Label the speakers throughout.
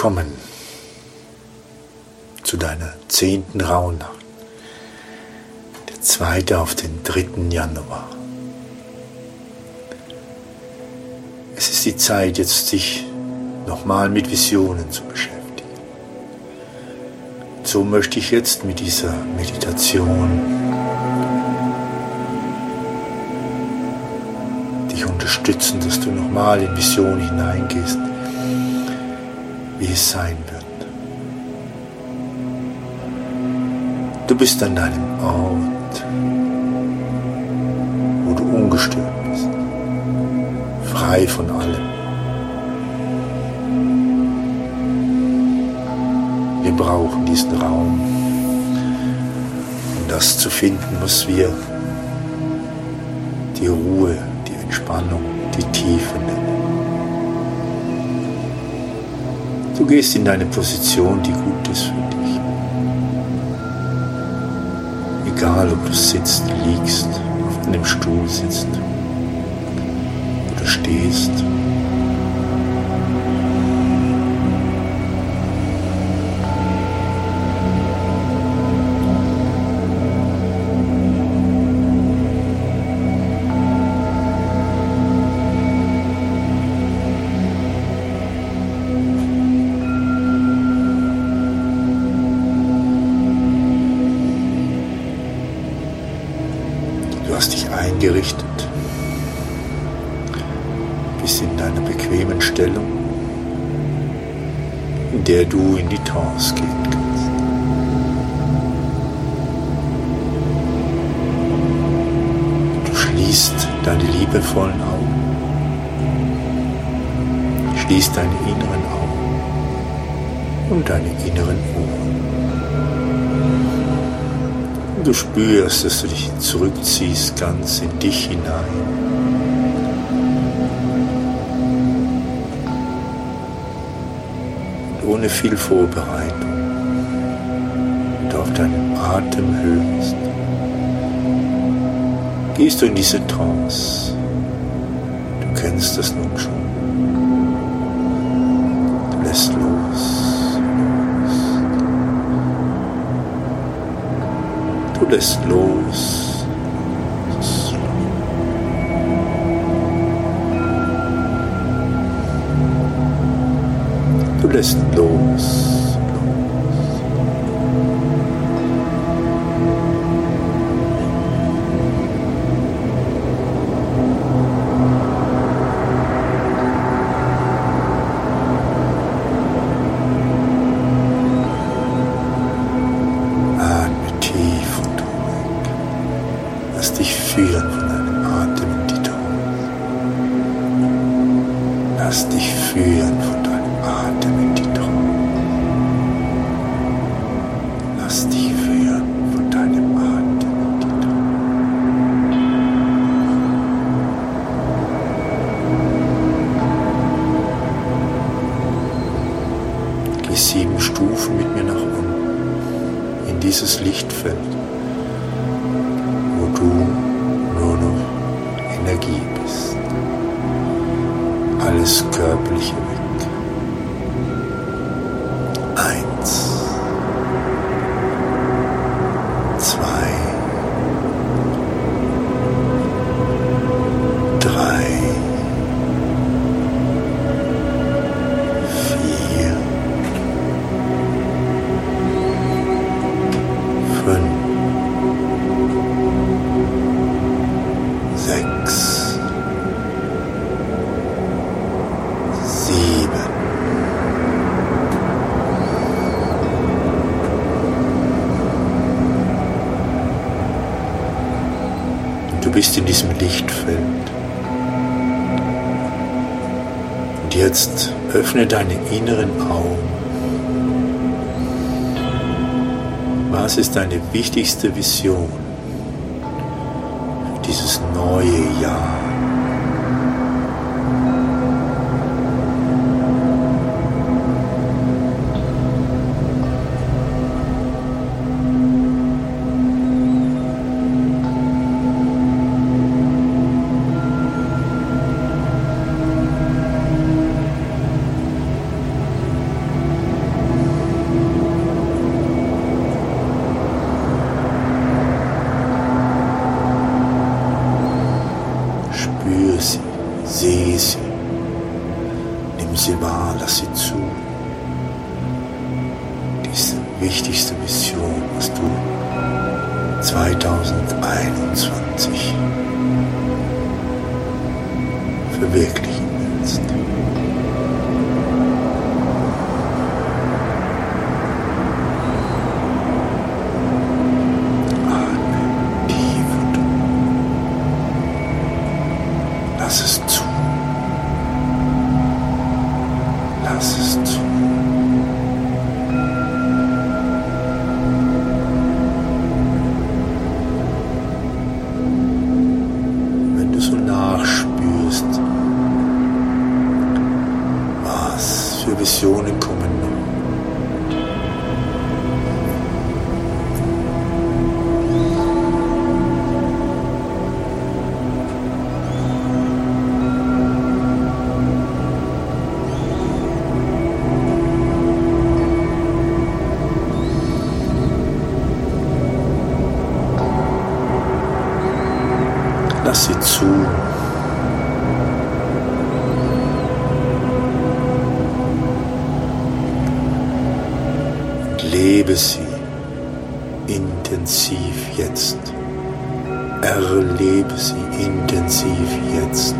Speaker 1: Willkommen zu deiner 10. Rauhnacht, der 2. auf den 3. Januar. Es ist die Zeit, jetzt sich nochmal mit Visionen zu beschäftigen. So möchte ich jetzt mit dieser Meditation dich unterstützen, dass du nochmal in Vision hineingehst, wie es sein wird. Du bist an deinem Ort, wo du ungestört bist, frei von allem. Wir brauchen diesen Raum, um das zu finden, was wir die Ruhe, die Entspannung, die Tiefe nennen. Du gehst in deine Position, die gut ist für dich. Egal, ob du sitzt, liegst, auf einem Stuhl sitzt oder stehst. Du hast dich eingerichtet, bist in deiner bequemen Stellung, in der du in die Trance gehen kannst. Du schließt deine liebevollen Augen, schließt deine inneren Augen und deine inneren Ohren. Du spürst, dass du dich zurückziehst, ganz in dich hinein. Und ohne viel Vorbereitung und auf deinen Atem hörst, gehst du in diese Trance. Du kennst das nun schon. Du lässt los. Du lässt los. Du lässt los. Lass dich führen von deinem Atem in die Trance. Lass dich führen von deinem Atem in die Trance. Lass dich führen von deinem Atem in die Trance. Geh 7 Stufen mit mir nach unten in dieses Lichtfeld, wo du nur noch Energie bist. Alles Körperliche weg. 1, 2, 3, 4, 5, 6, 7, und du bist in diesem Lichtfeld. Und jetzt öffne deine inneren Augen. Was ist deine wichtigste Vision für dieses neue Jahr? Spür sie, sehe sie, nimm sie wahr, lass sie zu. Diese wichtigste Mission, was du 2021 verwirklichen willst. Lass es zu. Lass es zu. Wenn du so nachspürst, was für Visionen kommen noch. Lass sie zu. Und lebe sie intensiv jetzt. Erlebe sie intensiv jetzt.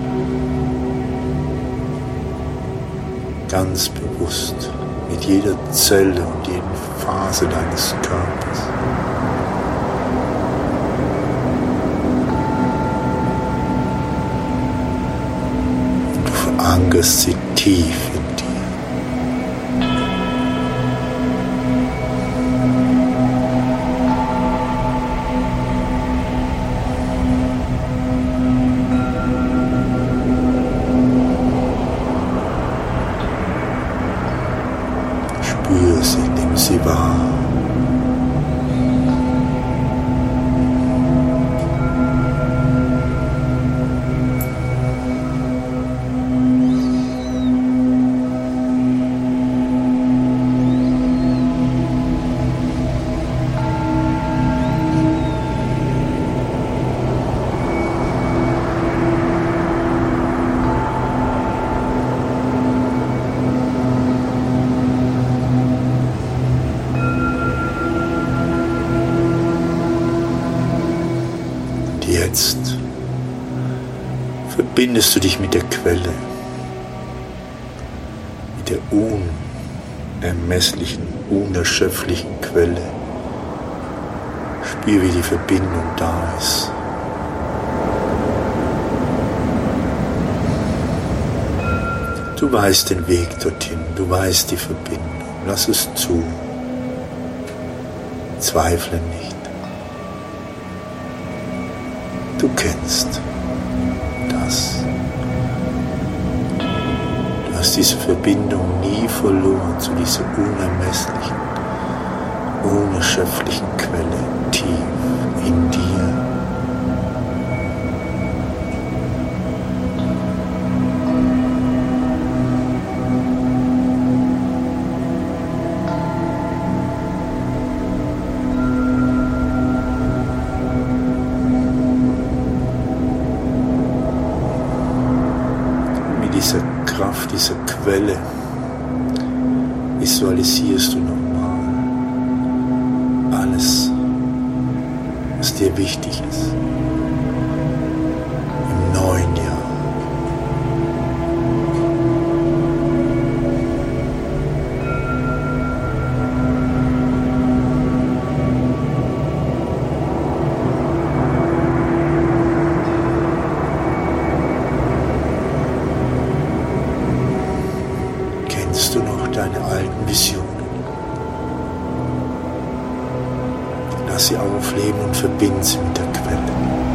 Speaker 1: Ganz bewusst mit jeder Zelle und jeder Phase deines Körpers. Ankerst sie tief in dir. Spür sie, nimm sie wahr. Jetzt verbindest du dich mit der Quelle, mit der unermesslichen, unerschöpflichen Quelle. Spür, wie die Verbindung da ist. Du weißt den Weg dorthin, du weißt die Verbindung. Lass es zu. Zweifle nicht. Du kennst das. Du hast diese Verbindung nie verloren zu dieser unermesslichen, unerschöpflichen Quelle tief in dir. Dieser Kraft, dieser Quelle visualisierst du nochmal alles, was dir wichtig ist im neuen Jahr. Kennst du noch deine alten Visionen? Lass sie aufleben und verbind sie mit der Quelle.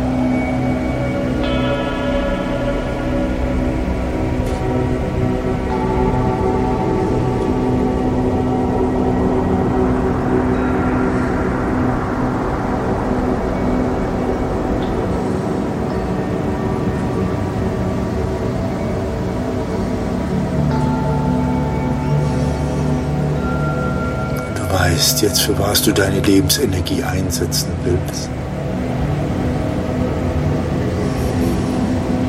Speaker 1: Weißt jetzt, für was du deine Lebensenergie einsetzen willst.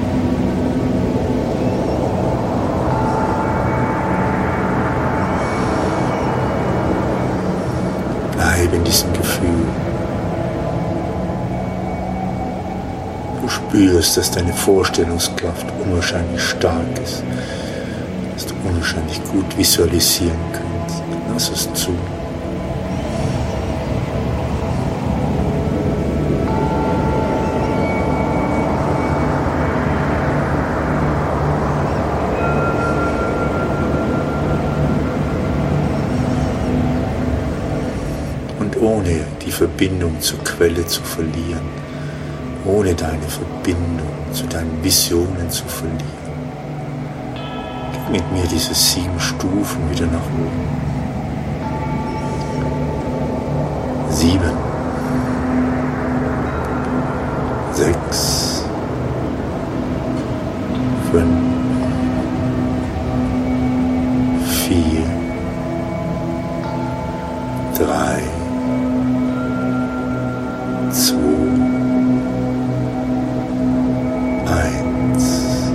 Speaker 1: spürst, dass deine Vorstellungskraft unwahrscheinlich stark ist, dass du unwahrscheinlich gut visualisieren kannst. Lass es zu. Und ohne die Verbindung zur Quelle zu verlieren, ohne deine Verbindung zu deinen Visionen zu verlieren, geh mit mir diese 7 Stufen wieder nach oben. 7, 6, 5, 4, 3, 2, 1.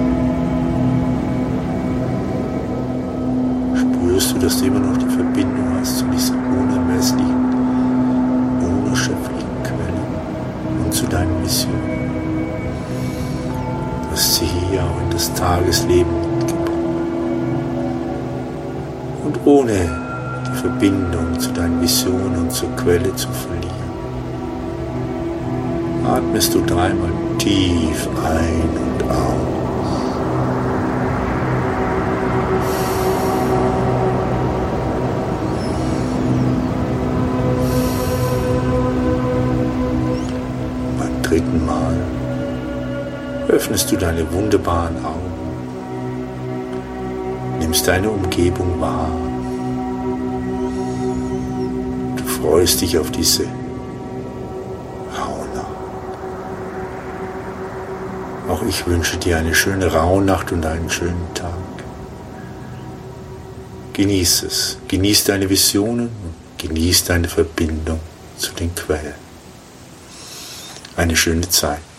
Speaker 1: Spürst du, dass du immer noch die Verbindung hast zu dieser unermesslichen, unerschöpflichen Quelle und zu deinen Visionen? Du hast sie hier auch in das Tagesleben mitgebracht. Und ohne die Verbindung zu deinen Visionen und zur Quelle zu verlieren, atmest du 3-mal tief ein und aus. Beim 3. Mal öffnest du deine wunderbaren Augen, nimmst deine Umgebung wahr. Du freust dich auf diese Rauhnacht. Auch ich wünsche dir eine schöne Rauhnacht und einen schönen Tag. Genieß es, genieß deine Visionen, genieß deine Verbindung zu den Quellen. Eine schöne Zeit.